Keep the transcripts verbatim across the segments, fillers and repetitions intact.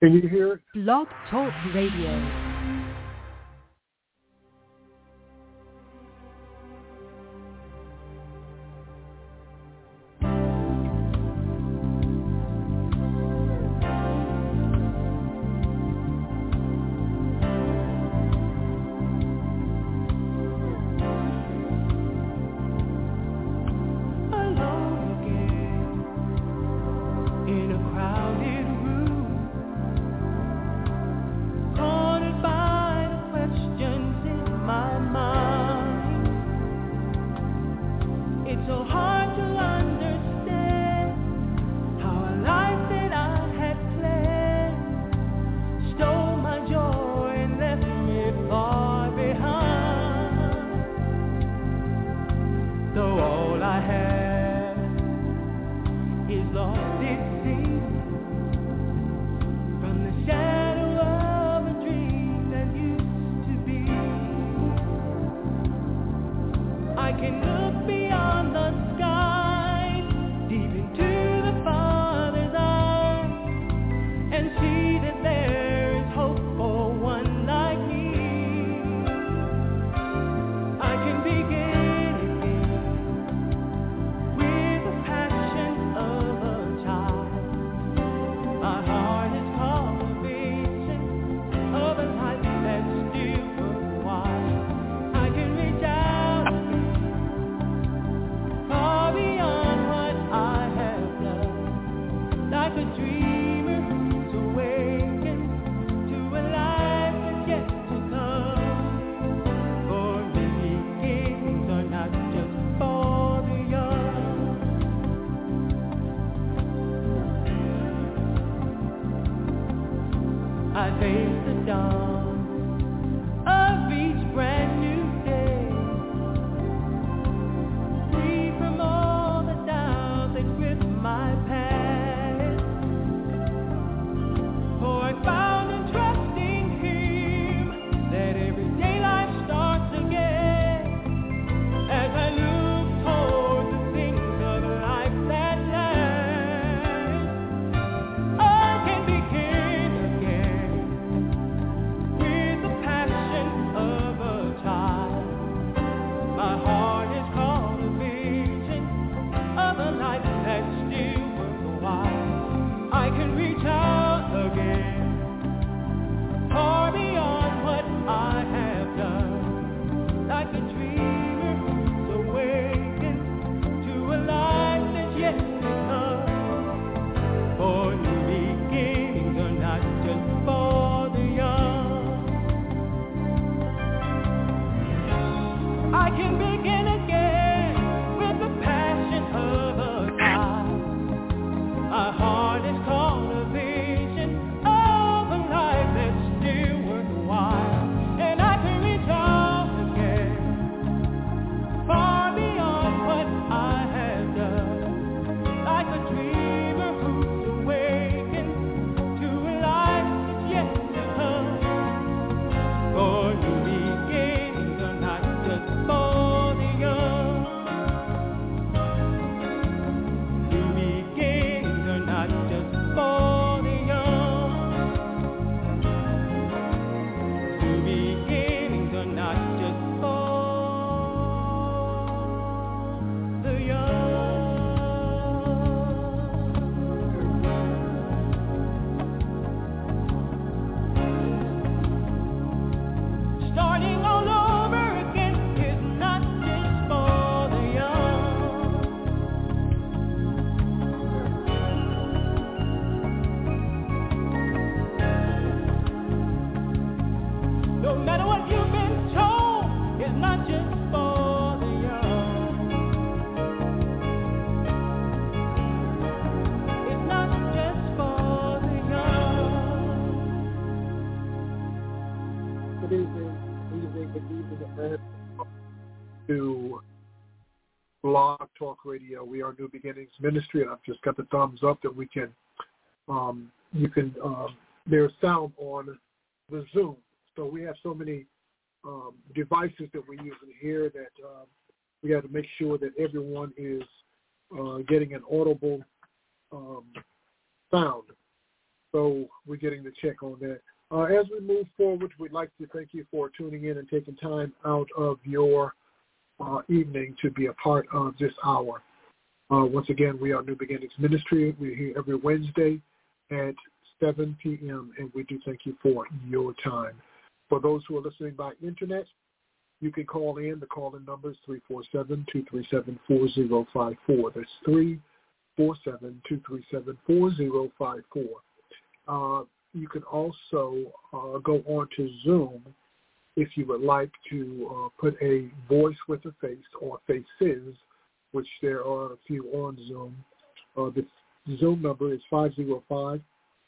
Can you hear it? Blog Talk Radio. To Blog Talk Radio. We are New Beginnings Ministry, and I've just got the thumbs up that we can, um, you can, um, there's sound on the Zoom. So we have so many um, devices that we use in here that uh, we got to make sure that everyone is uh, getting an audible um, sound. So we're getting the check on that. Uh, as we move forward, we'd like to thank you for tuning in and taking time out of your uh, evening to be a part of this hour. Uh, once again, we are New Beginnings Ministry. We're here every Wednesday at seven p.m., and we do thank you for your time. For those who are listening by internet, you can call in. The call-in number is three four seven, two three seven, four zero five four. That's three four seven, two three seven, four zero five four. Uh, you can also uh, go on to Zoom if you would like to uh, put a voice with a face or faces, which there are a few on Zoom. Uh, the Zoom number is five oh five,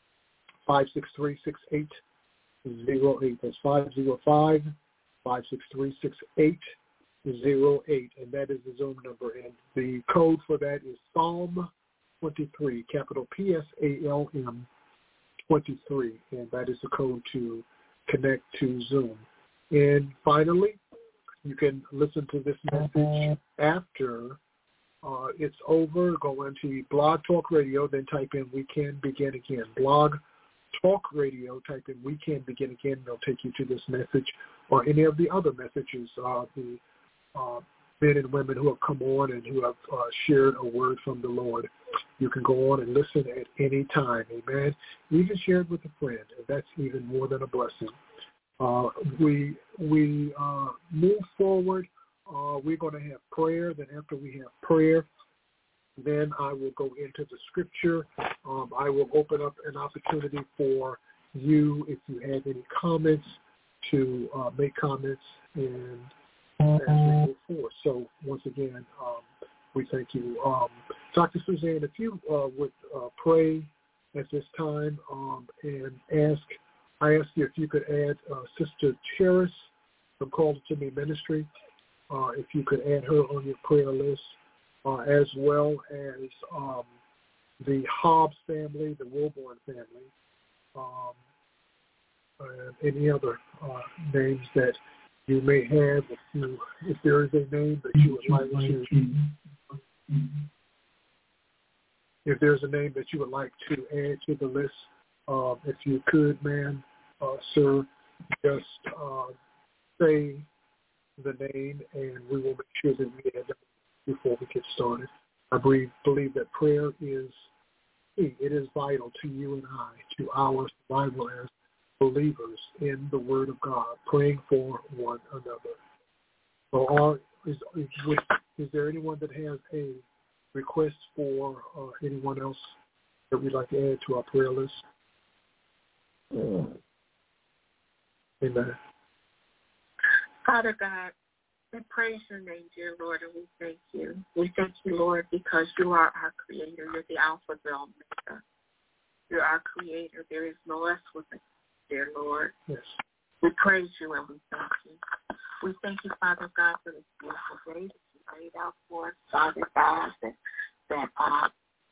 five six three, six eight zero eight. That's five oh five, five six three, six eight zero eight, and that is the Zoom number. And the code for that is Psalm twenty-three, capital P S A L M twenty-three, and that is the code to connect to Zoom. And finally, you can listen to this message after uh, it's over. Go into Blog Talk Radio, then type in We Can Begin Again. Blog Talk Radio, type in We Can Begin Again. They'll take you to this message or any of the other messages, uh, the uh, men and women who have come on and who have uh, shared a word from the Lord. You can go on and listen at any time, amen. Even share it with a friend, and that's even more than a blessing. Uh, we we uh, move forward. Uh, we're going to have prayer. Then after we have prayer, then I will go into the scripture. Um, I will open up an opportunity for you, if you have any comments, to uh, make comments and as we move forward. So once again, um, we thank you. Um, Doctor Suzanne, if you uh, would uh, pray at this time um, and ask, I ask you if you could add uh, Sister Cheris from Call to Me Ministry, uh, if you could add her on your prayer list, uh, as well as um, the Hobbs family, the Wilborn family, um, and any other uh, names that you may have. If, you, if there is a name that you would like to, if there's a name that you would like to add to the list, uh, if you could, ma'am, uh, sir, just uh, say the name, and we will make sure that we add that before we get started. I believe, believe that prayer is key. It is vital to you and I, to our survival as believers in the Word of God, praying for one another. So, are, is, is, is there anyone that has a request for uh, anyone else that we'd like to add to our prayer list? Yeah. Amen. Father God, we praise your name, dear Lord, and we thank you. We thank you, Lord, because you are our creator. You're the Alpha, the Omega. You're our creator. There is no less with us, dear Lord. Yes. We praise you and we thank you. We thank you, Father God, for this beautiful day that you laid out for us, Father God, that, that uh,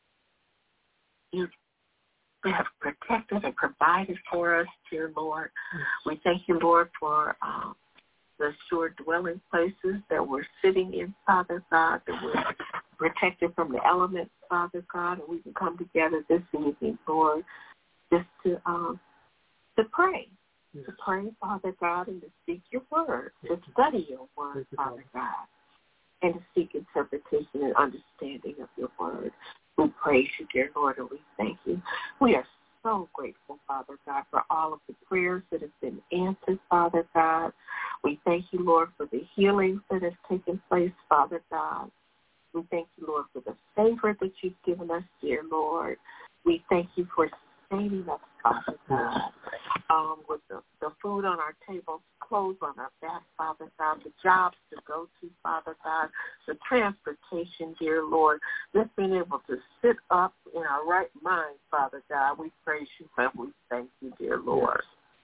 you have protected and provided for us, dear Lord. Yes. We thank you, Lord, for uh, the sure dwelling places that we're sitting in, Father God, that we're protected from the elements, Father God, and we can come together this evening, Lord, just to um, to pray, yes. to pray, Father God, and to speak your word, yes. to study your word, you, Father God, and to seek interpretation and understanding of your word. We praise you, dear Lord, and we thank you. We are so grateful, Father God, for all of the prayers that have been answered, Father God. We thank you, Lord, for the healings that have taken place, Father God. We thank you, Lord, for the favor that you've given us, dear Lord. We thank you for sustaining us, Father God, um, with the, the food on our tables, clothes on our back, Father God, the jobs to go to, Father God, the transportation, dear Lord, just being able to sit up in our right mind, Father God. We praise you and we thank you, dear Lord.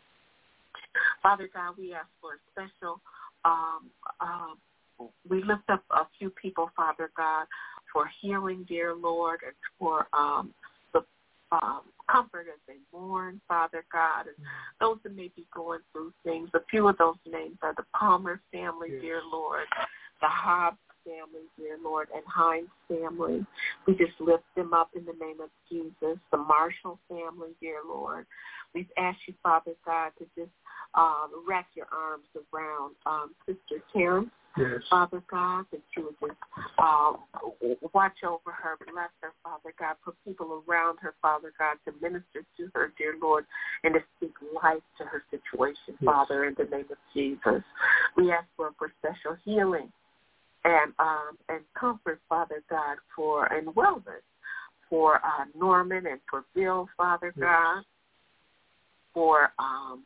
Father God, we ask for a special, um, um, we lift up a few people, Father God, for healing, dear Lord, and for um, the um, comfort as they mourn, Father God, and those that may be going through things. A few of those names are the Palmer family, yes. dear Lord, the Hobbs family, dear Lord, and Hines family. We just lift them up in the name of Jesus. The Marshall family, dear Lord. We've asked you, Father God, to just um, wrap your arms around um, Sister Terrence. Yes. Father God, that you would just uh, watch over her, bless her, Father God, put people around her, Father God, to minister to her, dear Lord, and to speak life to her situation, yes. Father, in the name of Jesus. We ask for, for special healing and um, and comfort, Father God, for and wellness for uh, Norman and for Bill, Father yes. God, for um,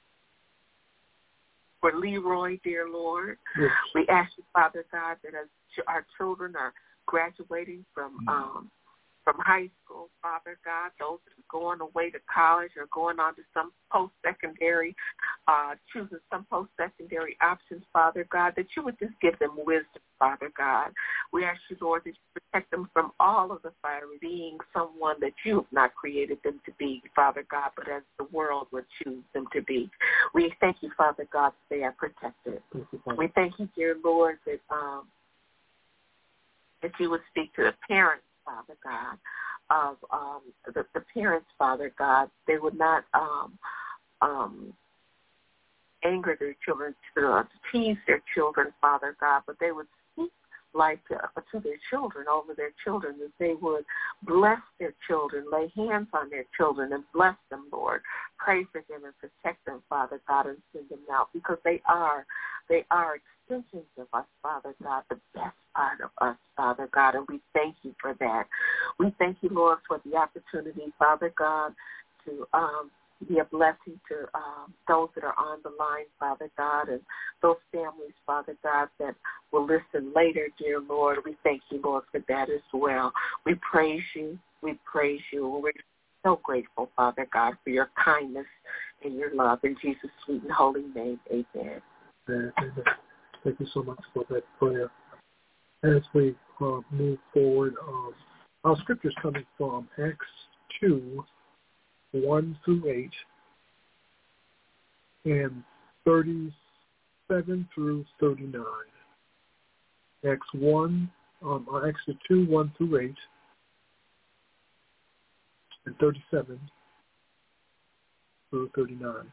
for Leroy, dear Lord. Yes. We ask you, Father God, that as our children are graduating from mm-hmm. um, from high school, Father God, those that are going away to college or going on to some post-secondary, uh, choosing some post-secondary options, Father God, that you would just give them wisdom, Father God. We ask you, Lord, that you protect them from all of the fiery being someone that you have not created them to be, Father God, but as the world would choose them to be. We thank you, Father God, that they are protected. We thank you, dear Lord, that um, that you would speak to the parents, Father God, of um, the, the parents, Father God. They would not um, um, anger their children, to, uh, to tease their children, Father God, but they would speak life to, uh, to their children, over their children, that they would bless their children, lay hands on their children and bless them, Lord. Pray for them and protect them, Father God, and send them out, because they are, they are extensions of us, Father God, the best part of us, Father God, and we thank you for that. We thank you, Lord, for the opportunity, Father God, to um, be a blessing to um, those that are on the line, Father God, and those families, Father God, that will listen later, dear Lord. We thank you, Lord, for that as well. We praise you. We praise you. We're so grateful, Father God, for your kindness and your love. In Jesus' sweet and holy name, amen. Amen. Thank you so much for that prayer. As we uh, move forward, um, our scripture is coming from Acts two, one through eight, and thirty-seven through thirty-nine. Acts one, um, Acts two, one through eight, and thirty-seven through thirty-nine.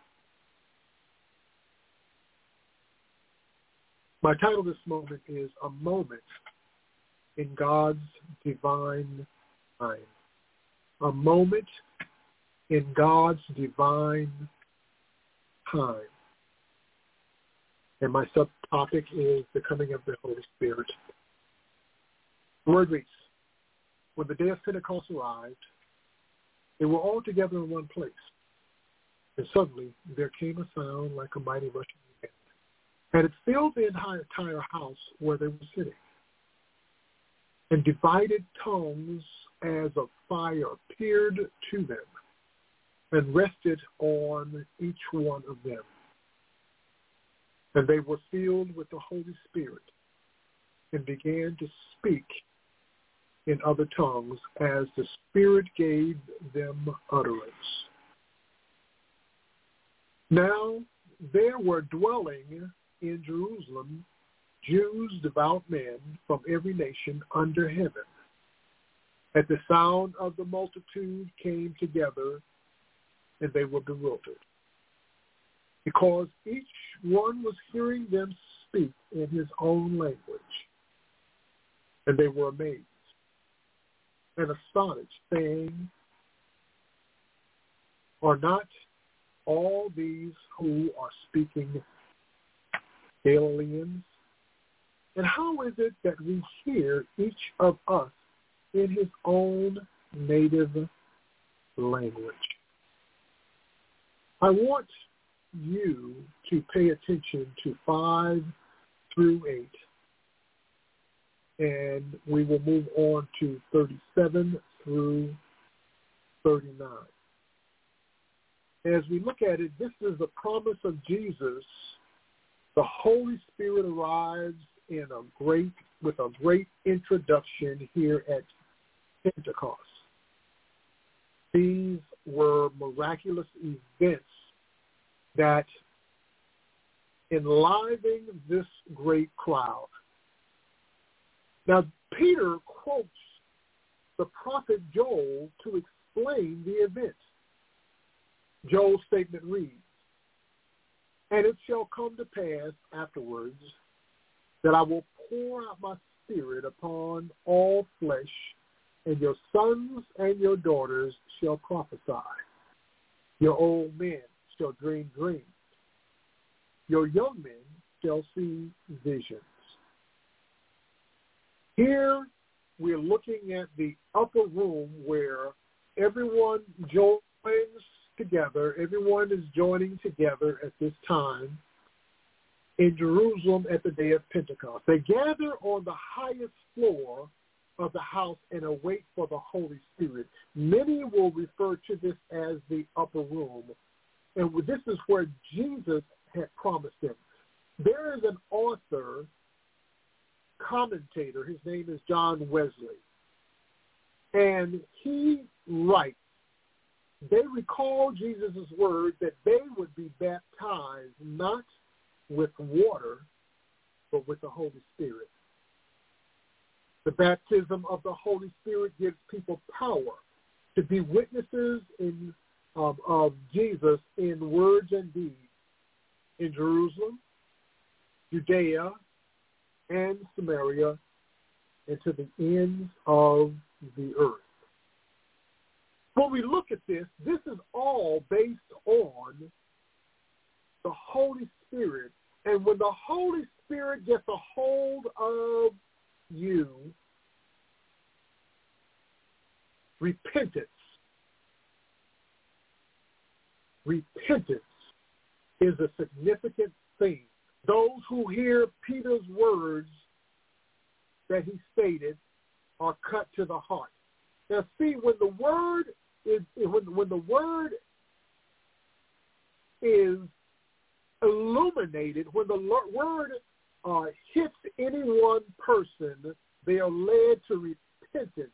My title this moment is A Moment in God's Divine Time. A Moment in God's Divine Time. And my subtopic is the coming of the Holy Spirit. The word reads, when the day of Pentecost arrived, they were all together in one place. And suddenly there came a sound like a mighty rushing wind, and it filled the entire house where they were sitting. And divided tongues as of fire appeared to them and rested on each one of them. And they were filled with the Holy Spirit and began to speak in other tongues as the Spirit gave them utterance. Now there were dwelling in Jerusalem Jews, devout men from every nation under heaven. At the sound of the multitude came together, and they were bewildered, because each one was hearing them speak in his own language. And they were amazed and astonished, saying, are not all these who are speaking Galileans? And how is it that we hear each of us in his own native language? I want you to pay attention to five through eight, and we will move on to thirty-seven through thirty-nine. As we look at it, this is the promise of Jesus. The Holy Spirit arrives in a great, with a great introduction here at Pentecost. These were miraculous events that enlivened this great crowd. Now, Peter quotes the prophet Joel to explain the event. Joel's statement reads, "And it shall come to pass afterwards that I will pour out my spirit upon all flesh, and your sons and your daughters shall prophesy. Your old men shall dream dreams. Your young men shall see visions." Here we're looking at the upper room where everyone joins together. Everyone is joining together at this time in Jerusalem at the day of Pentecost. They gather on the highest floor of the house and await for the Holy Spirit. Many will refer to this as the upper room, and this is where Jesus had promised them. There is an author, commentator, his name is John Wesley, and he writes, they recall Jesus' word that they would be baptized not with water, but with the Holy Spirit. The baptism of the Holy Spirit gives people power to be witnesses in, um, of Jesus in words and deeds in Jerusalem, Judea, and Samaria, and to the ends of the earth. When we look at this, this is all based on the Holy Spirit. And when the Holy Spirit gets a hold of you, repentance, repentance is a significant thing. Those who hear Peter's words that he stated are cut to the heart. Now, see, when the word is when when the word is illuminated, when the word uh, hits any one person, they are led to repentance.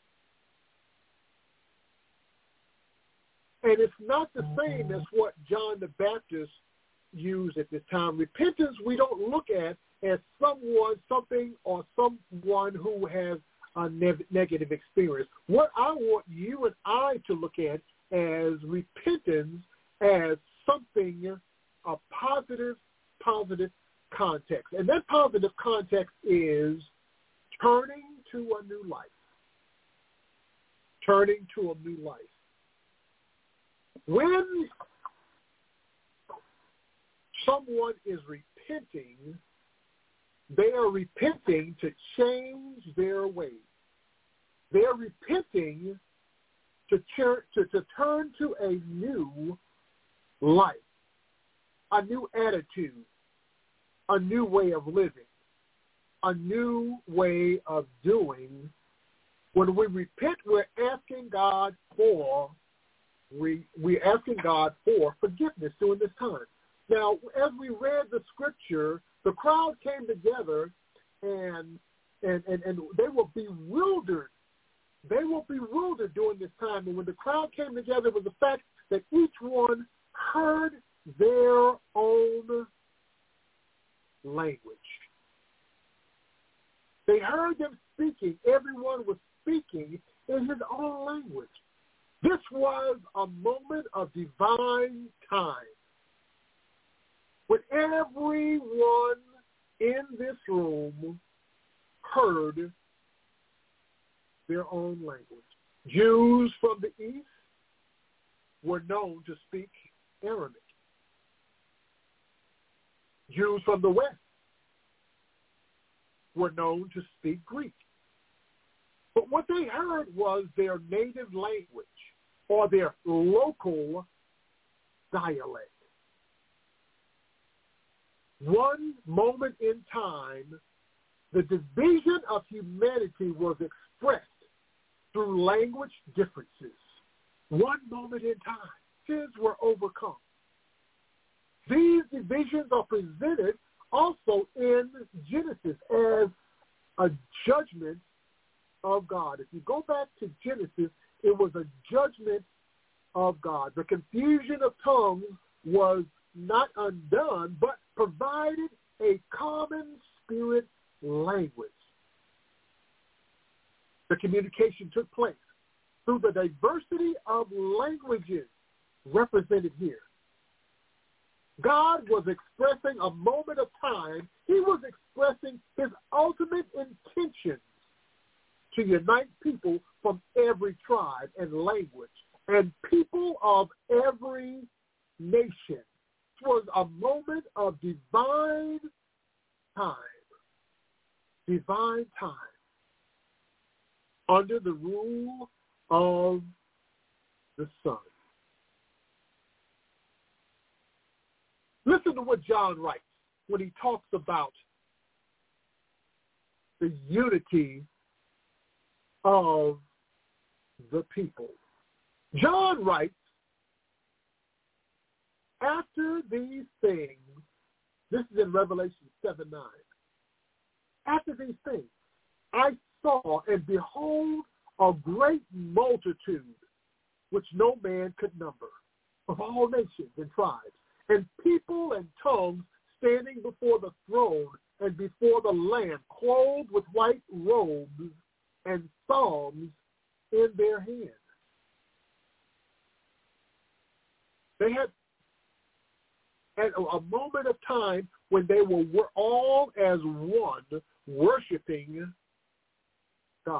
And it's not the same as what John the Baptist used at this time. Repentance we don't look at as someone, something, or someone who has a ne- negative experience. What I want you and I to look at as repentance as something, a positive, positive context. And that positive context is turning to a new life. Turning to a new life. When someone is repenting, they are repenting to change their ways. They are repenting to, tur- to, to turn to a new life, a new attitude, a new way of living, a new way of doing. When we repent, we're asking God for we we're asking God for forgiveness during this time. Now, as we read the scripture, the crowd came together and and, and, and they were bewildered. They were bewildered during this time. And when the crowd came together, it was the fact that each one heard their own language. They heard them speaking. Everyone was speaking in his own language. This was a moment of divine time when everyone in this room heard their own language. Jews from the east were known to speak Aramaic. Jews from the west were known to speak Greek. But what they heard was their native language or their local dialect. One moment in time, the division of humanity was expressed through language differences. One moment in time, sins were overcome. These divisions are presented also in Genesis as a judgment of God. If you go back to Genesis, it was a judgment of God. The confusion of tongues was not undone, but provided a common spirit language. the communication took place through the diversity of languages represented here. God was expressing a moment of time. He was expressing his ultimate intentions to unite people from every tribe and language and people of every nation. It was a moment of divine time, divine time, under the rule of the Son. Listen to what John writes when he talks about the unity of the people. John writes, after these things, this is in Revelation seven nine, after these things, I saw and behold a great multitude, which no man could number, of all nations and tribes, and people and tongues standing before the throne and before the Lamb, clothed with white robes and psalms in their hands. They had at a moment of time when they were all as one worshiping God.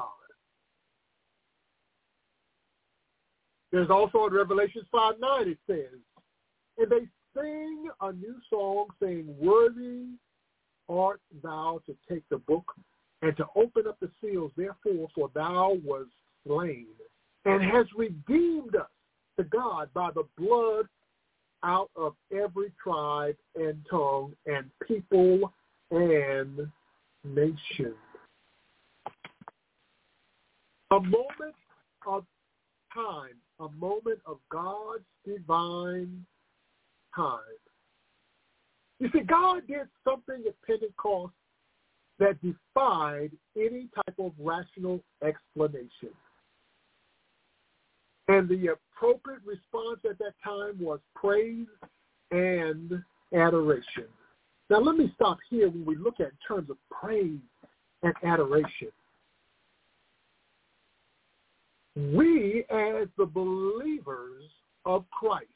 There's also in Revelation five nine it says, and they sing a new song saying, worthy art thou to take the book and to open up the seals, therefore, for thou wast slain and hast redeemed us to God by the blood out of every tribe and tongue and people and nation. A moment of time, a moment of God's divine time. You see, God did something at Pentecost that defied any type of rational explanation. And the appropriate response at that time was praise and adoration. Now, let me stop here when we look at in terms of praise and adoration. We, as the believers of Christ,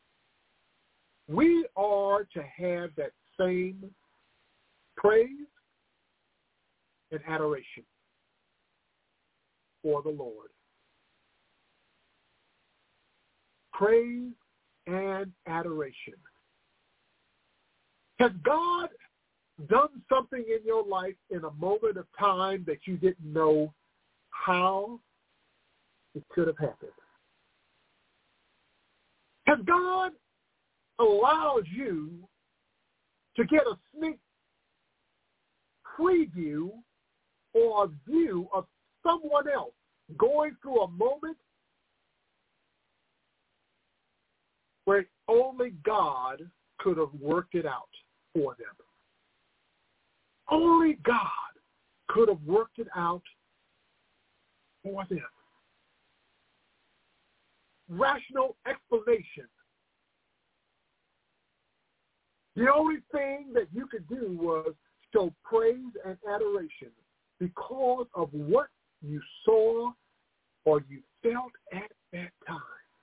we are to have that same praise and adoration for the Lord. Praise and adoration. Has God done something in your life in a moment of time that you didn't know how it could have happened? Has God allowed you to get a sneak preview or a view of someone else going through a moment where only God could have worked it out for them? Only God could have worked it out for them. Rational explanation. The only thing that you could do was show praise and adoration because of what you saw or you felt at that time.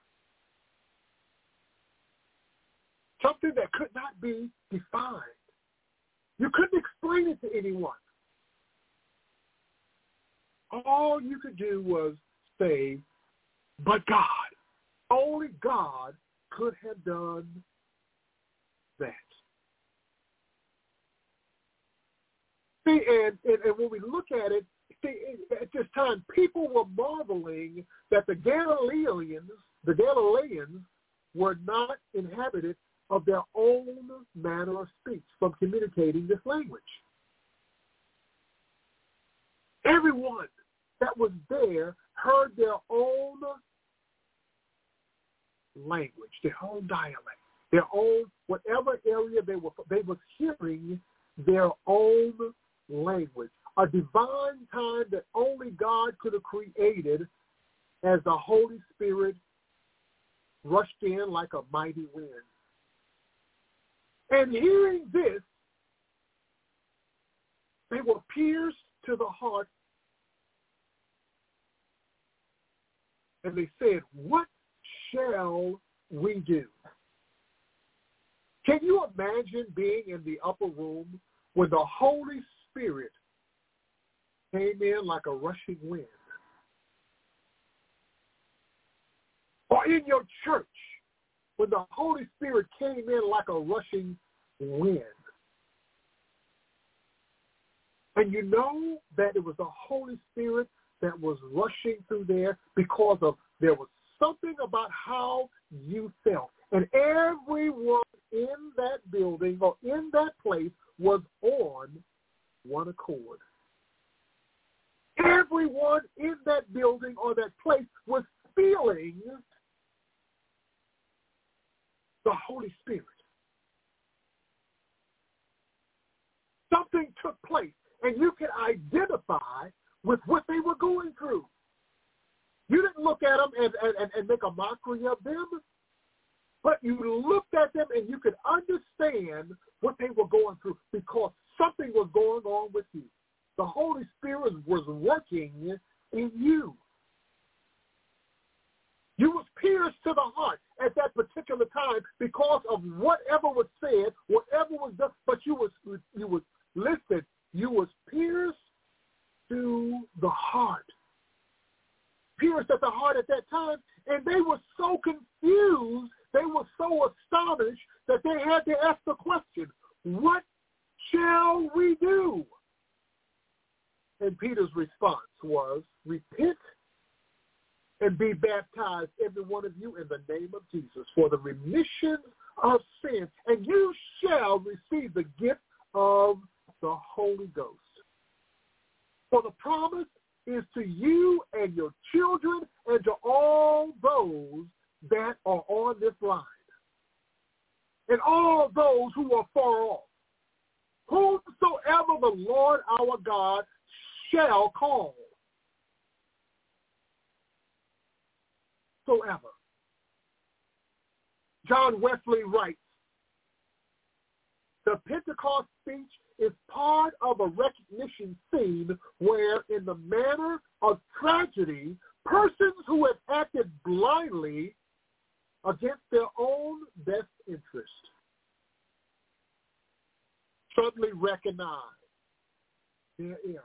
Something that could not be defined. You couldn't explain it to anyone. All you could do was say, but God. Only God could have done that. See, and, and, and when we look at it, see, at this time, people were marveling that the Galileans, the Galileans were not inhabited of their own manner of speech from communicating this language. Everyone that was there heard their own language, their own dialect, their own, whatever area they were, they were hearing their own language. A divine time that only God could have created as the Holy Spirit rushed in like a mighty wind. And hearing this, they were pierced to the heart and they said, what shall we do? Can you imagine being in the upper room when the Holy Spirit came in like a rushing wind? Or in your church when the Holy Spirit came in like a rushing wind? And you know that it was the Holy Spirit that was rushing through there because of there was something about how you felt. And everyone in that building or in that place was on one accord. Everyone in that building or that place was feeling the Holy Spirit. Something took place, and you can identify with what they were going through. You didn't look at them and, and, and make a mockery of them, but you looked at them and you could understand what they were going through because something was going on with you. The Holy Spirit was working in you. You was pierced to the heart at that particular time because of whatever was said, whatever was done, but you was you was listen, you was pierced to the heart. Pierced at the heart at that time, and they were so confused, they were so astonished that they had to ask the question, what shall we do? And Peter's response was, repent and be baptized, every one of you, in the name of Jesus, for the remission of sin, and you shall receive the gift of the Holy Ghost. For the promise is to you and your children and to all those that are on this line, and all those who are far off, whomsoever the Lord our God shall call. Soever. John Wesley writes, the Pentecost speech is part of a recognition scene where, in the manner of tragedy, persons who have acted blindly against their own best interest suddenly recognize their error.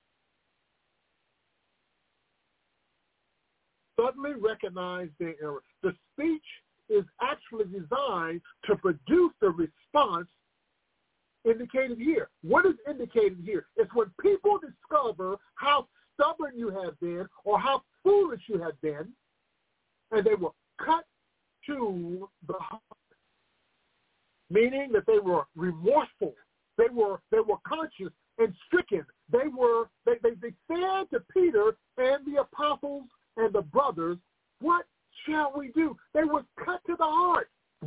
Suddenly recognize their error. The speech is actually designed to produce the response indicated here. What is indicated here? It's when people discover how stubborn you have been or how foolish you have been, and they were cut to the heart, meaning that they were remorseful. They were they were conscious and stricken. They were they, they, they said to Peter and the apostles and the brothers, what shall we do? They were cut to the heart.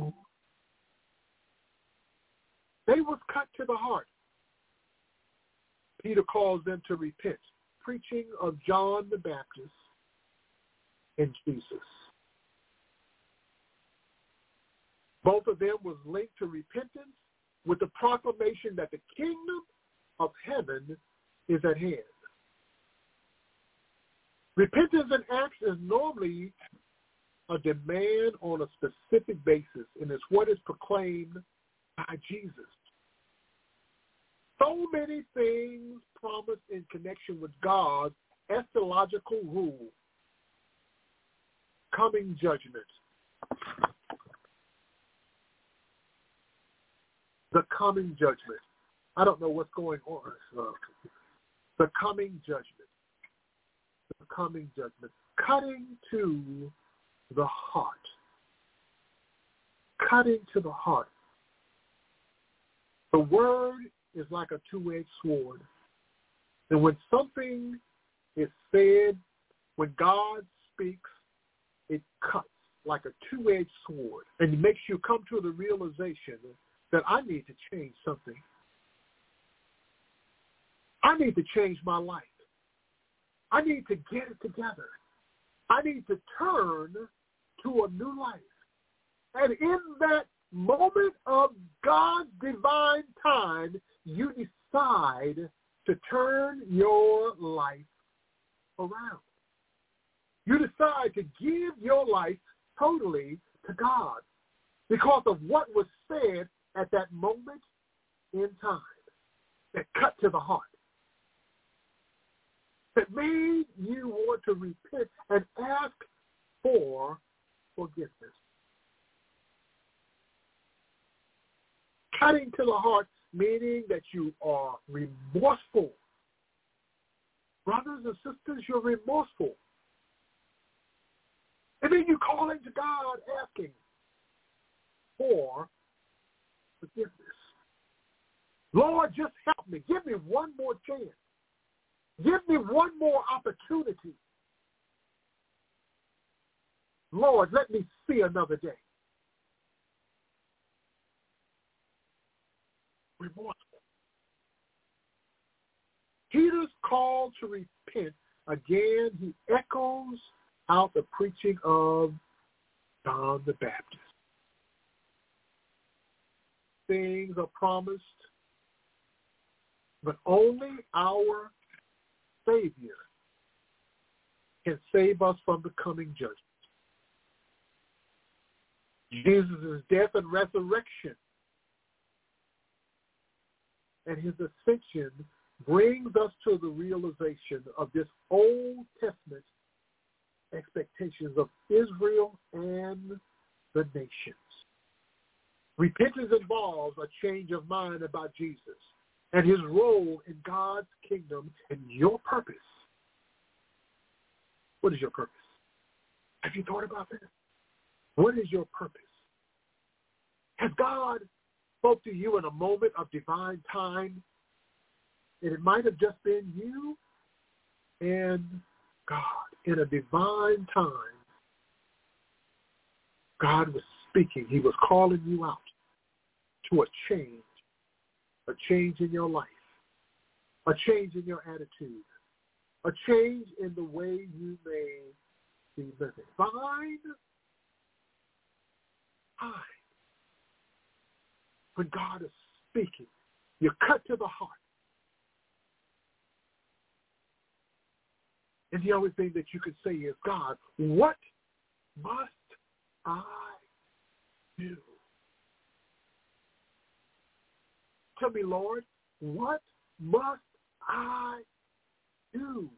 They was cut to the heart. Peter calls them to repent, preaching of John the Baptist and Jesus. Both of them was linked to repentance with the proclamation that the kingdom of heaven is at hand. Repentance in acts is normally a demand on a specific basis, and it's what is proclaimed by Jesus. So many things promised in connection with God's eschatological rule, coming judgment. The coming judgment. I don't know what's going on. Uh, the coming judgment. The coming judgment. Cutting to the heart. Cutting to the heart. The word is like a two-edged sword. And when something is said, when God speaks, it cuts like a two-edged sword. And it makes you come to the realization that I need to change something. I need to change my life. I need to get it together. I need to turn to a new life. And in that moment of God's divine time, you decide to turn your life around. You decide to plainly to God because of what was said at that moment in time that cut to the heart, that made you want to repent and ask for forgiveness. Cutting to the heart, meaning that you are remorseful. Brothers and sisters, you're remorseful. And then you're calling to God asking for forgiveness. Lord, just help me. Give me one more chance. Give me one more opportunity. Lord, let me see another day. Remorseful. Peter's call to repent, again, he echoes out the preaching of John the Baptist. Things are promised, but only our Savior can save us from the coming judgment. Jesus' death and resurrection and his ascension brings us to the realization of this Old Testament expectations of Israel and the nations. Repentance involves a change of mind about Jesus and his role in God's kingdom and your purpose. What is your purpose? Have you thought about this? What is your purpose? Has God spoke to you in a moment of divine time? And it might have just been you and God. In a divine time, God was speaking. He was calling you out to a change, a change in your life, a change in your attitude, a change in the way you may be living. Divine time. When God is speaking, you're cut to the heart. And the only thing that you can say is, God, what must I do? Tell me, Lord, what must I do?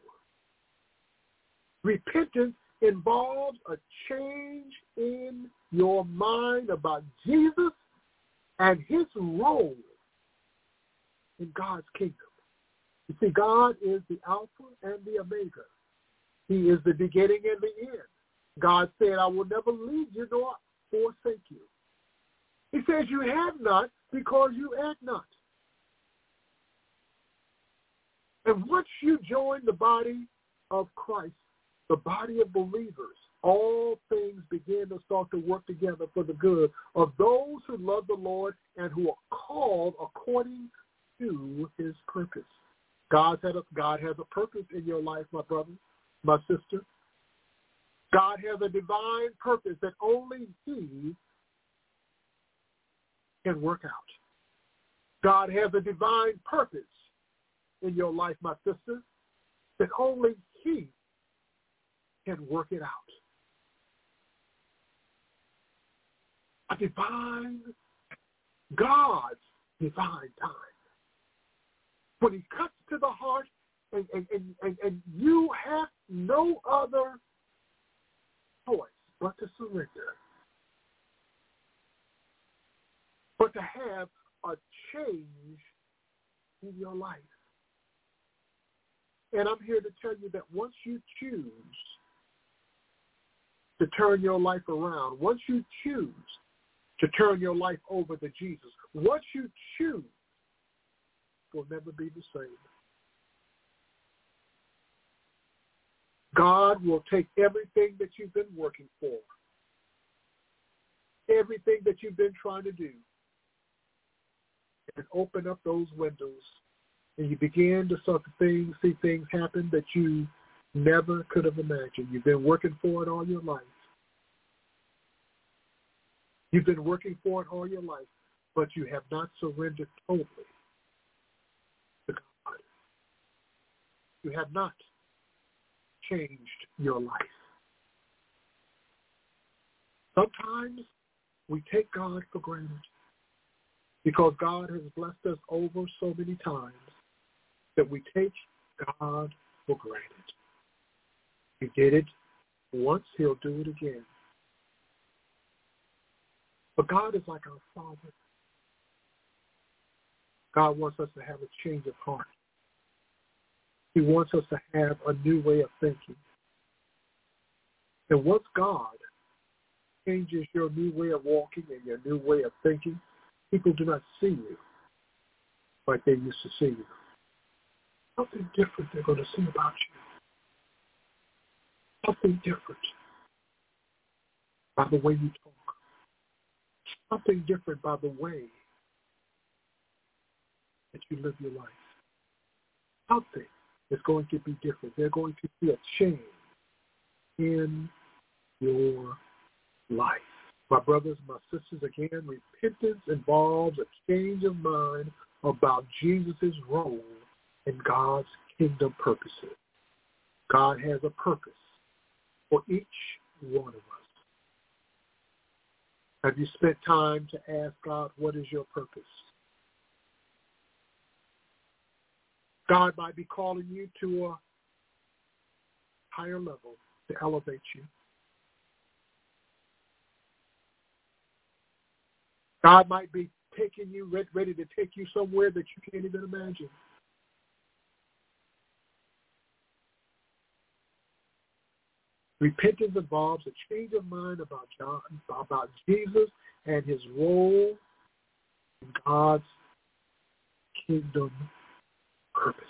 Repentance involves a change in your mind about Jesus and his role in God's kingdom. You see, God is the Alpha and the Omega. He is the beginning and the end. God said, I will never leave you nor forsake you. He says, you have not because you ask not. And once you join the body of Christ, the body of believers, all things begin to start to work together for the good of those who love the Lord and who are called according to his purpose. God has a, God has a purpose in your life, my brother, my sister. God has a divine purpose that only he can work out. God has a divine purpose in your life, my sister, that only he can work it out. A divine, God's divine time. When he cuts to the heart and, and, and, and, and you have no other choice but to surrender. But to have a change in your life. And I'm here to tell you that once you choose to turn your life around, once you choose to turn your life over to Jesus, once you choose, will never be the same. God will take everything that you've been working for, everything that you've been trying to do, and open up those windows, and you begin to start to things, see things happen that you never could have imagined. You've been working for it all your life. You've been working for it all your life, but you have not surrendered totally to God. You have not changed your life. Sometimes we take God for granted because God has blessed us over so many times that we take God for granted. He did it once, he'll do it again. But God is like our Father. God wants us to have a change of heart. He wants us to have a new way of thinking. And once God changes your new way of walking and your new way of thinking, people do not see you like they used to see you. Something different they're going to see about you. Something different by the way you talk. Something different by the way that you live your life. Something is going to be different. They're going to see a change in your life. My brothers, my sisters, again, repentance involves a change of mind about Jesus' role in God's kingdom purposes. God has a purpose for each one of us. Have you spent time to ask God, what is your purpose? God might be calling you to a higher level to elevate you. God might be taking you, ready to take you somewhere that you can't even imagine. Repentance involves a change of mind about John, about Jesus and his role in God's kingdom purpose.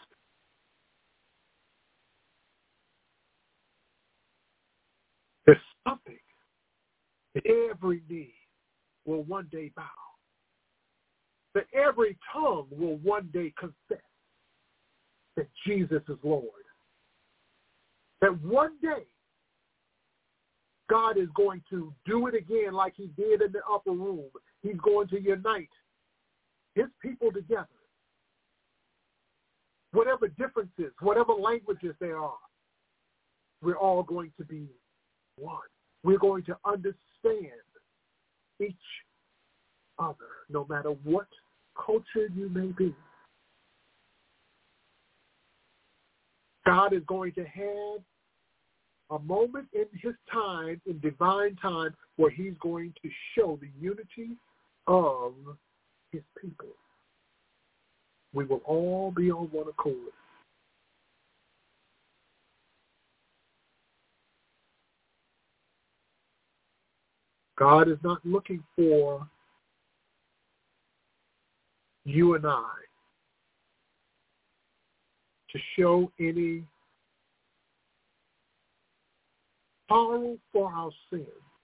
There's something that every knee will one day bow, that every tongue will one day confess that Jesus is Lord, that one day God is going to do it again like he did in the upper room. He's going to unite his people together. Whatever differences, whatever languages there are, we're all going to be one. We're going to understand each other, no matter what culture you may be. God is going to have a moment in his time, in divine time, where he's going to show the unity of his people. We will all be on one accord. God is not looking for you and I to show any sorrow for our sin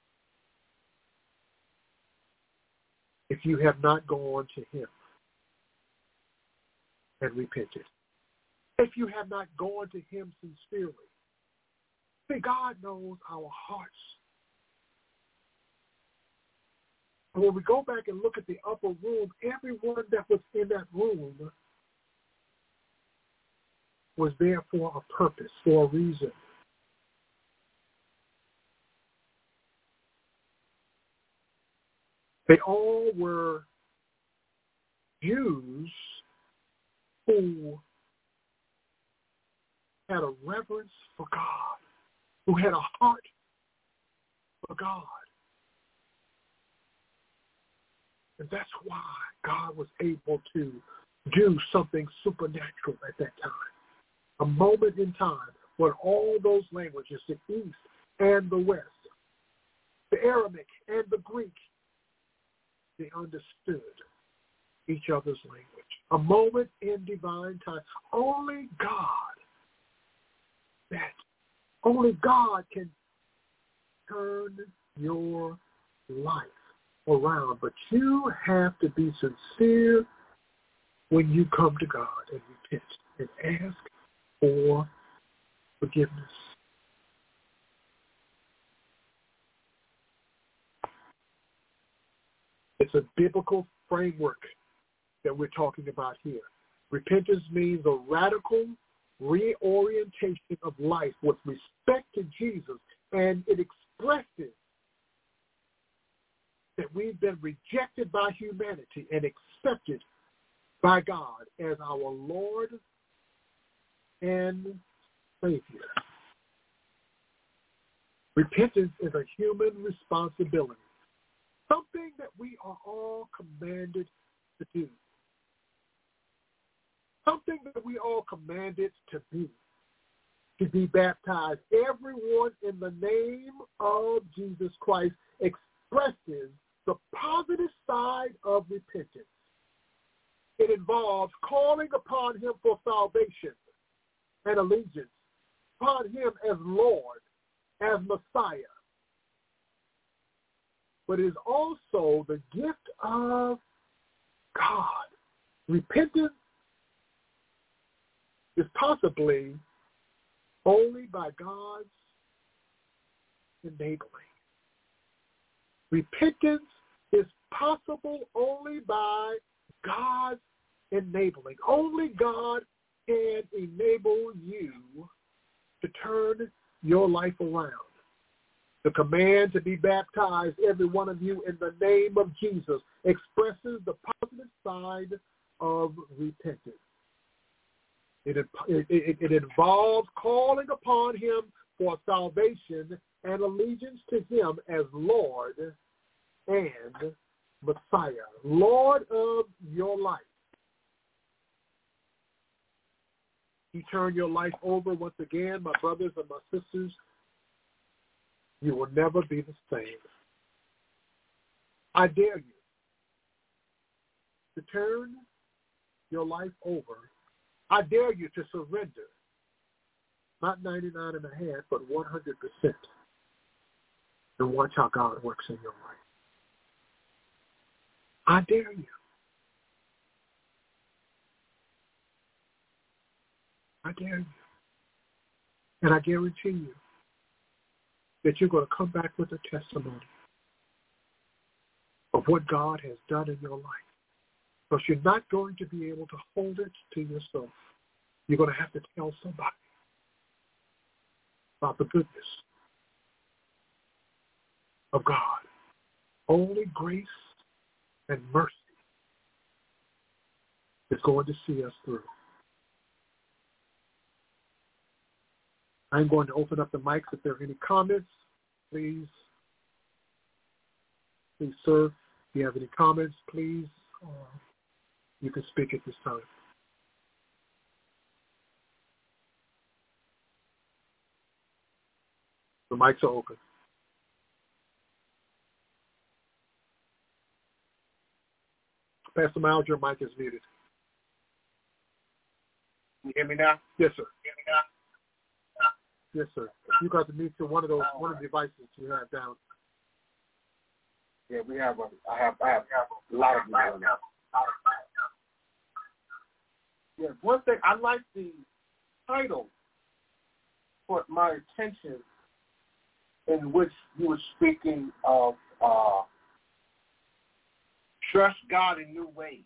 if you have not gone to him and repented. If you have not gone to him sincerely. See, God knows our hearts. And when we go back and look at the upper room, everyone that was in that room was there for a purpose, for a reason. They all were Jews who had a reverence for God, who had a heart for God. And that's why God was able to do something supernatural at that time. A moment in time when all those languages, the East and the West, the Aramaic and the Greek, they understood each other's language. A moment in divine time. Only God, that, only God can turn your life around. But you have to be sincere when you come to God and repent and ask for forgiveness. It's a biblical framework that we're talking about here. Repentance means a radical reorientation of life with respect to Jesus, and it expresses that we've been rejected by humanity and accepted by God as our Lord and Savior. Repentance is a human responsibility, something that we are all commanded to do, something that we all commanded to be, to be baptized. Everyone in the name of Jesus Christ expresses the positive side of repentance. It involves calling upon him for salvation and allegiance, upon him as Lord, as Messiah. But it is also the gift of God. Repentance is possibly only by God's enabling. Repentance is possible only by God's enabling. Only God can enable you to turn your life around. The command to be baptized, every one of you, in the name of Jesus, expresses the positive side of repentance. It, it, it, it involves calling upon him for salvation and allegiance to him as Lord and Messiah, Lord of your life. You turn your life over once again, my brothers and my sisters, you will never be the same. I dare you to turn your life over. I dare you to surrender, not ninety-nine and a half, but one hundred percent, and watch how God works in your life. I dare you. I dare you. And I guarantee you that you're going to come back with a testimony of what God has done in your life. Because you're not going to be able to hold it to yourself. You're going to have to tell somebody about the goodness of God. Only grace and mercy is going to see us through. I'm going to open up the mics. If there are any comments, please, please, sir, if you have any comments, please, uh, you can speak at this time. The mics are open. Pastor Miles, your mic is muted. Can you hear me now? Yes, sir. Hear me now? Yes, sir. You got to mute to one of those one of the devices you have down. Yeah, we have a. I have. I have a lot of them now. Yeah, one thing I like the title caught my attention, in which you were speaking of uh, trust God in new ways,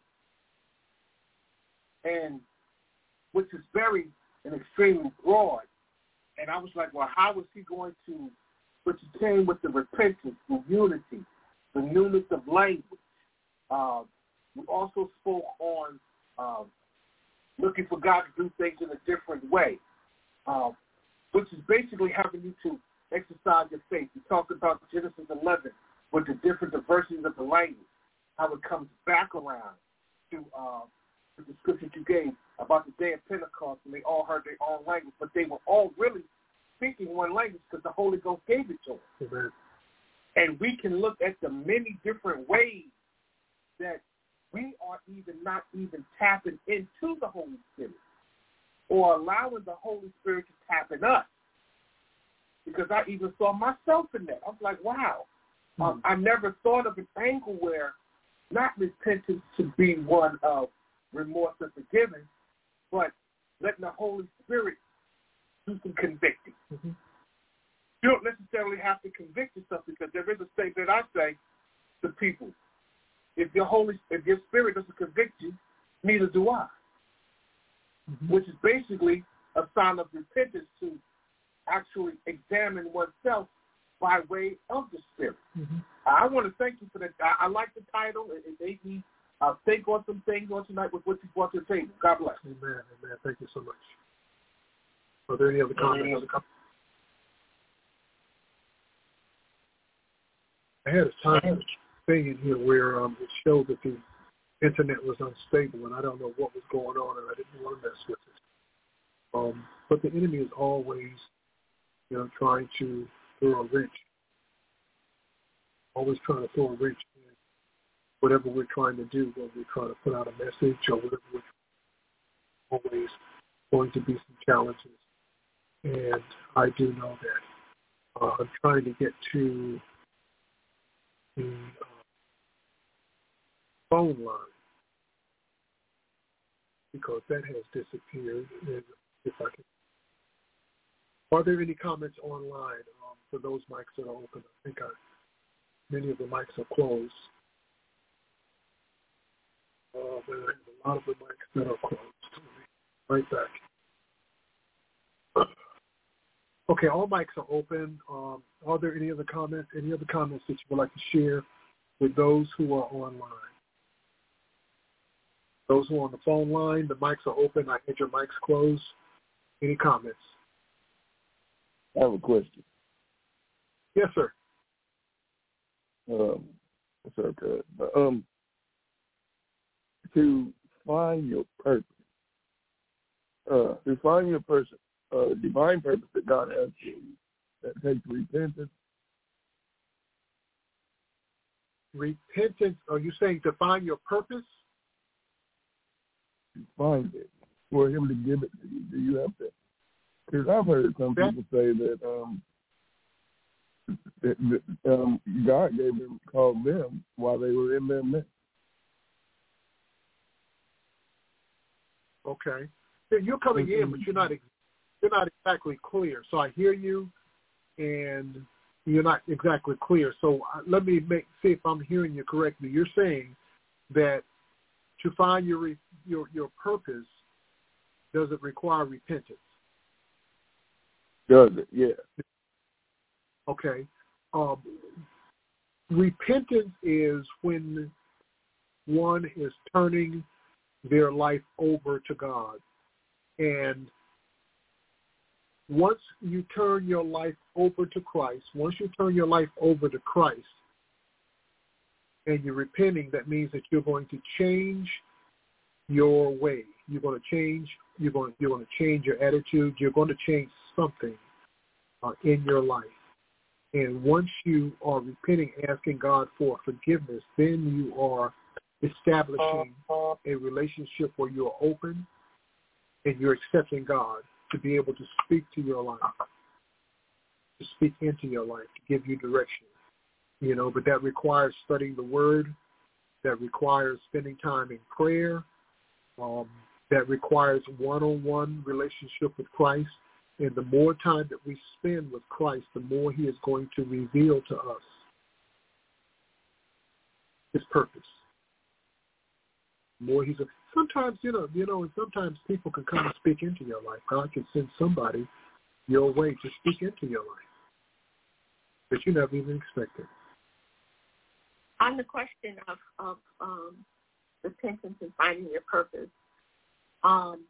and which is very and extremely broad. And I was like, well, how was he going to, which came with the repentance, the unity, the newness of language. Uh, we also spoke on uh, looking for God to do things in a different way, uh, which is basically having you to exercise your faith. We talked about Genesis eleven with the different diversities of the language, how it comes back around to uh, the description you gave about the day of Pentecost, and they all heard their own language, but they were all really speaking one language because the Holy Ghost gave it to them. Amen. And we can look at the many different ways that we are even not even tapping into the Holy Spirit or allowing the Holy Spirit to tap in us. Because I even saw myself in that. I was like, wow. Mm-hmm. Um, I never thought of an angle where not repentance should be one of remorse and forgiving, but letting the Holy Spirit do some convicting. Mm-hmm. You don't necessarily have to convict yourself, because there is a statement I say to people: if your Holy, if your Spirit doesn't convict you, neither do I. Mm-hmm. Which is basically a sign of repentance, to actually examine oneself by way of the Spirit. Mm-hmm. I want to thank you for that. I, I like the title. It, it made me uh, think on some things on tonight with what you brought to the table. God bless. Amen. Amen. Thank you so much. Are there any other comments? Any other comments? I had a time thing in here where um, it showed that the internet was unstable, and I don't know what was going on, and I didn't want to mess with it. Um, but the enemy is always, you know, trying to throw a wrench, always trying to throw a wrench in whatever we're trying to do, when we're trying to put out a message or whatever. We're always going to be some challenges, and I do know that. Uh, I'm trying to get to the uh, phone line because that has disappeared. And if I can, are there any comments online um, for those mics that are open? I think I, many of the mics are closed. Uh, but there's a lot of the mics that are closed. Right back. Okay, all mics are open. Um, are there any other comments? Any other comments that you would like to share with those who are online? Those who are on the phone line, the mics are open. I had your mics closed. Any comments? I have a question. Yes, sir. Um, sorry, but, um, to find your purpose, uh, to find your person, uh, divine purpose that God has for you, that takes repentance. Repentance, are you saying to find your purpose? To find it, for him to give it to you. Do you have to? Because I've heard some people say that, um, that, that um, God gave them, called them while they were in their midst. Okay. You're coming in, but you're not you're not exactly clear. So I hear you, and you're not exactly clear. So let me make see if I'm hearing you correctly. You're saying that to find your your your purpose, does it require repentance? Does it? Yeah. Okay. Um, repentance is when one is turning their life over to God. And once you turn your life over to Christ, once you turn your life over to Christ and you're repenting, that means that you're going to change your way. You're going to change, you're going, you're going to change your attitude. You're going to change something uh, in your life. And once you are repenting, asking God for forgiveness, then you are establishing a relationship where you are open and you're accepting God to be able to speak to your life, to speak into your life, to give you direction. You know, but that requires studying the Word. That requires spending time in prayer. Um, that requires one-on-one relationship with Christ. And the more time that we spend with Christ, the more he is going to reveal to us his purpose. The more he's a, sometimes, you know, you know, and sometimes people can come and speak into your life. God can send somebody your way to speak into your life that you never even expected. On the question of, of um, repentance and finding your purpose, um,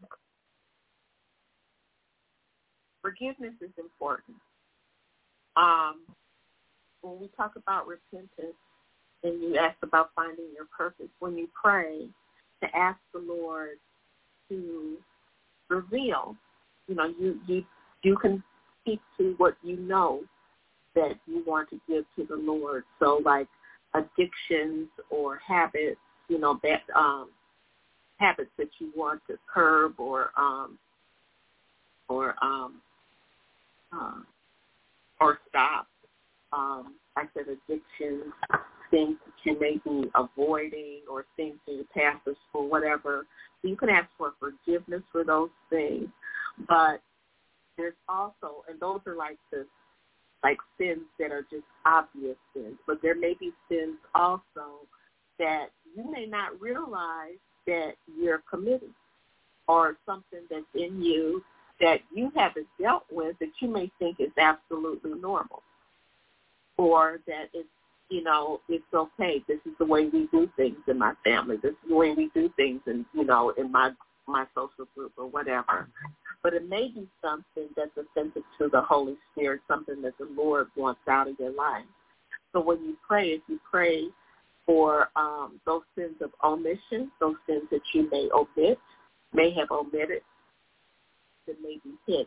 forgiveness is important. Um, when we talk about repentance and you ask about finding your purpose, when you pray, to ask the Lord to reveal, you know, you, you, you can speak to what you know that you want to give to the Lord. So like addictions or habits, you know, that um, habits that you want to curb or um, or um, uh, or stop. Um, I said addictions, things that you may be avoiding or things in your past or school, whatever. So you can ask for forgiveness for those things. But there's also, and those are like the like sins that are just obvious sins, but there may be sins also that you may not realize that you're committing, or something that's in you that you haven't dealt with that you may think is absolutely normal. or that it's, you know, it's okay. This is the way we do things in my family. This is the way we do things in, you know, in my, my social group or whatever. But it may be something that's offensive to the Holy Spirit, something that the Lord wants out of your life. So when you pray, if you pray for um, those sins of omission, those sins that you may omit, may have omitted, that may be hidden,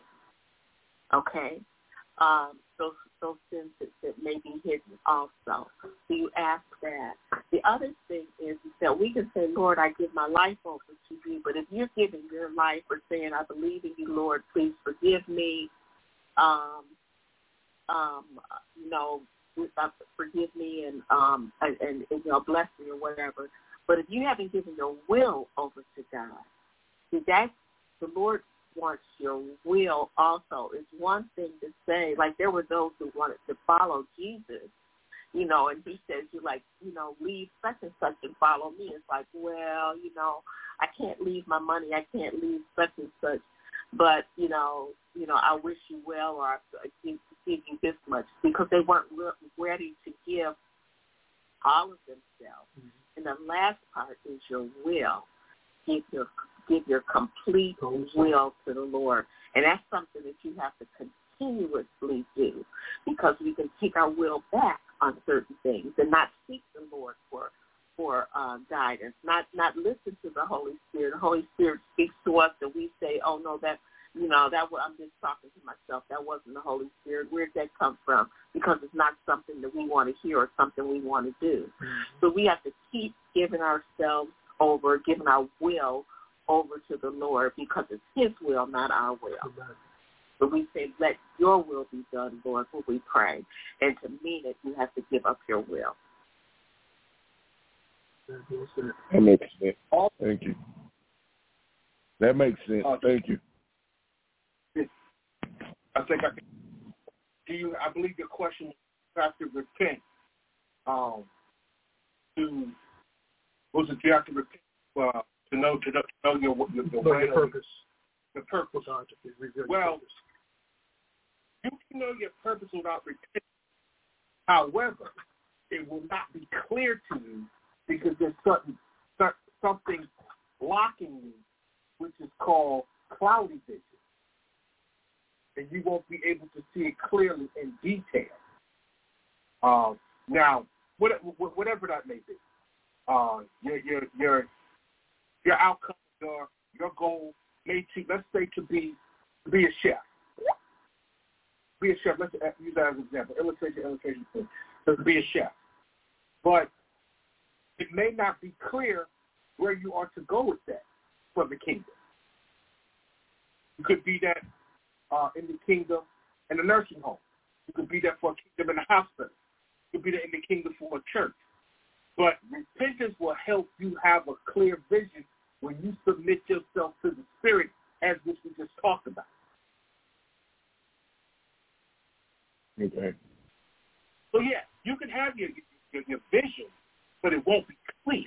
okay? Um, those those sins that, that may be hidden also. So you ask that. The other thing is, is that we can say, Lord, I give my life over to you. But if you're giving your life or saying, I believe in you, Lord, please forgive me, um, um, you know, forgive me and, um, and, and, and, you know, bless me or whatever. But if you haven't given your will over to God, see, that's, the Lord wants your will also. It's one thing to say, like there were those who wanted to follow Jesus, you know, and he says, you like, you know, leave such and such and follow me. It's like, well, you know, I can't leave my money. I can't leave such and such. But, you know, you know, I wish you well, or I give, give you this much, because they weren't re- ready to give all of themselves. Mm-hmm. And the last part is your will. Give your give your complete will to the Lord. And that's something that you have to continuously do, because we can take our will back on certain things and not seek the Lord for for uh, guidance, not not listen to the Holy Spirit. The Holy Spirit speaks to us and we say, oh, no, that, you know, that I'm just talking to myself. That wasn't the Holy Spirit. Where did that come from? Because it's not something that we want to hear or something we want to do. Mm-hmm. So we have to keep giving ourselves over, giving our will over to the Lord, because it's his will, not our will. Amen. So we say, let your will be done, Lord, when we pray. And to mean it, you have to give up your will. That makes sense. Thank you. That makes sense. Thank you. I think I can. Do you? I believe your question was have to repent. Um, to was it you have to repent uh, to know to know, to know your your, your, know your purpose. The purpose. God to reveal well, your you can know your purpose without repenting. However, it will not be clear to you, because there's certain, something blocking you, which is called cloudy vision. And you won't be able to see it clearly in detail. Uh, now, what, whatever that may be, uh, your your your your outcome, your your goal may to, let's say, to be to be a chef. Be a chef. Let's use that as an example. Illustration, illustration. To be a chef, but it may not be clear where you are to go with that for the kingdom. You could be that uh, in the kingdom in a nursing home. You could be that for a kingdom in a hospital. You could be that in the kingdom for a church. But repentance will help you have a clear vision when you submit yourself to the Spirit, as which we just talked about. Okay. So, yeah, you can have your, your, your vision, but it won't be clear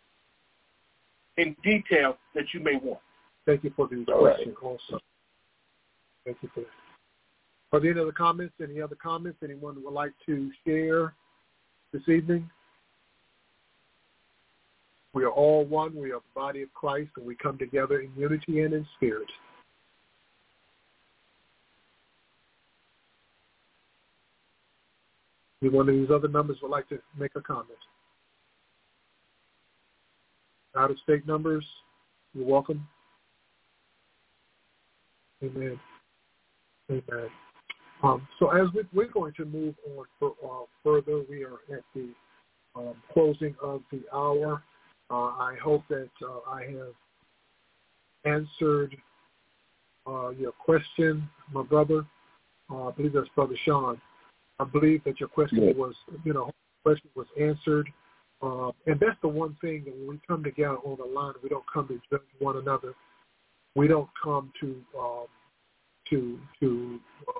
in detail that you may want. Thank you for the All question right. also. Thank you for that. Are there any other comments? Any other comments anyone would like to share this evening? We are all one. We are the body of Christ, and we come together in unity and in spirit. Any one of these other numbers would like to make a comment? Out-of-state numbers, you're welcome. Amen. Amen. Um, so as we, we're going to move on for, uh, further, we are at the um, closing of the hour. Uh, I hope that uh, I have answered uh, your question, my brother. Uh, I believe that's Brother Sean. I believe that your question yeah. was, you know, question was answered. Uh, and that's the one thing that when we come together on the line, we don't come to judge one another. We don't come to um, to to uh,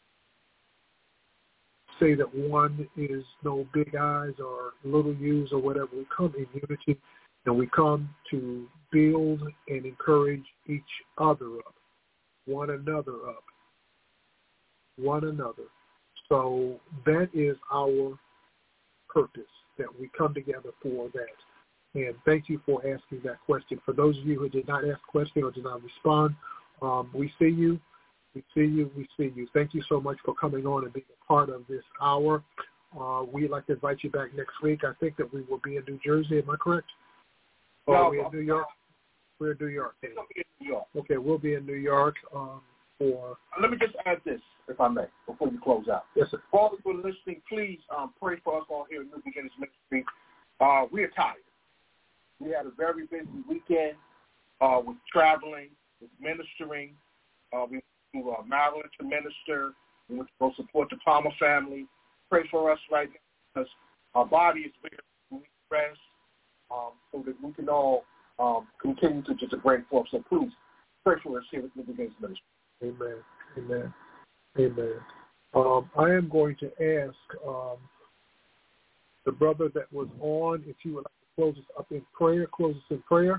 say that one is no big eyes or little U's or whatever. We come in unity, and we come to build and encourage each other up, one another up, one another. So that is our purpose, that we come together for that. And thank you for asking that question. For those of you who did not ask a question or did not respond, um, we see you. We see you. We see you. Thank you so much for coming on and being a part of this hour. Uh, we'd like to invite you back next week. I think that we will be in New Jersey. Am I correct? No, or are we in New York? We're in New York. We'll be in New York. Okay, we'll be in New York um, for... Let me just add this, if I may, before we close out. Yes, sir. For all of you listening, please um, pray for us all here at New Beginnings Ministry. Uh, we are tired. We had a very busy weekend uh, with traveling, with ministering. Uh, we went to uh, Maryland to minister. We went to go support the Palmer family. Pray for us right now because our body is very we need rest um, so that we can all um, continue to just bring forth. So please pray for us here at New Beginnings Ministry. Amen. Amen. Amen. Um, I am going to ask um, the brother that was on, if you would like to close us up in prayer, close us in prayer.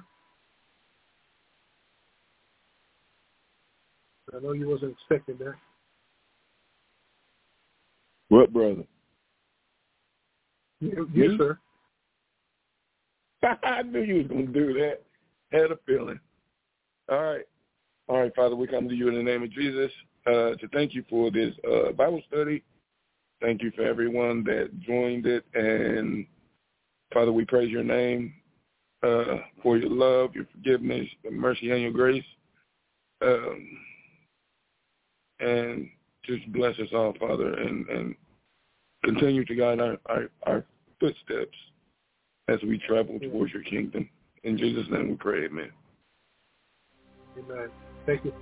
I know you wasn't expecting that. What, brother? You, yes, sir. I knew you was going to do that. Had a feeling. All right. All right, Father, we come to you in the name of Jesus uh, to thank you for this uh, Bible study. Thank you for everyone that joined it. And, Father, we praise your name uh, for your love, your forgiveness, your mercy, and your grace. Um, and just bless us all, Father, and, and continue to guide our, our, our footsteps as we travel towards your kingdom. In Jesus' name we pray, amen. Amen. Thank you.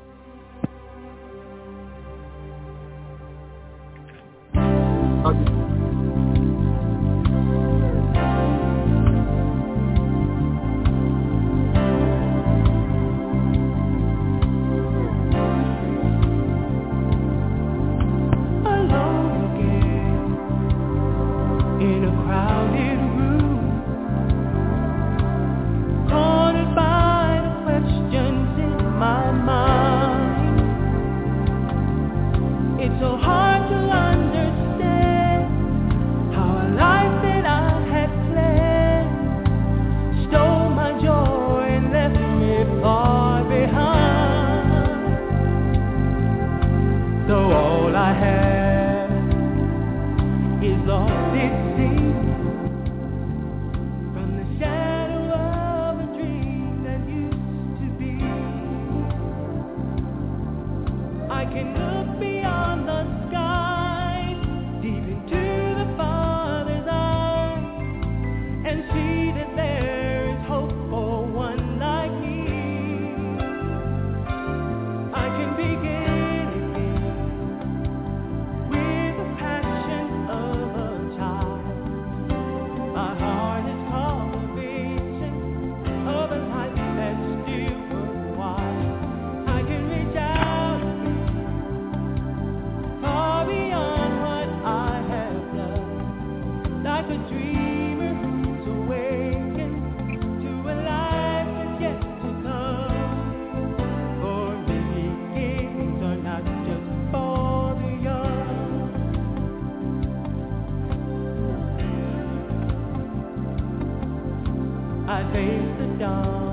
I face the dawn.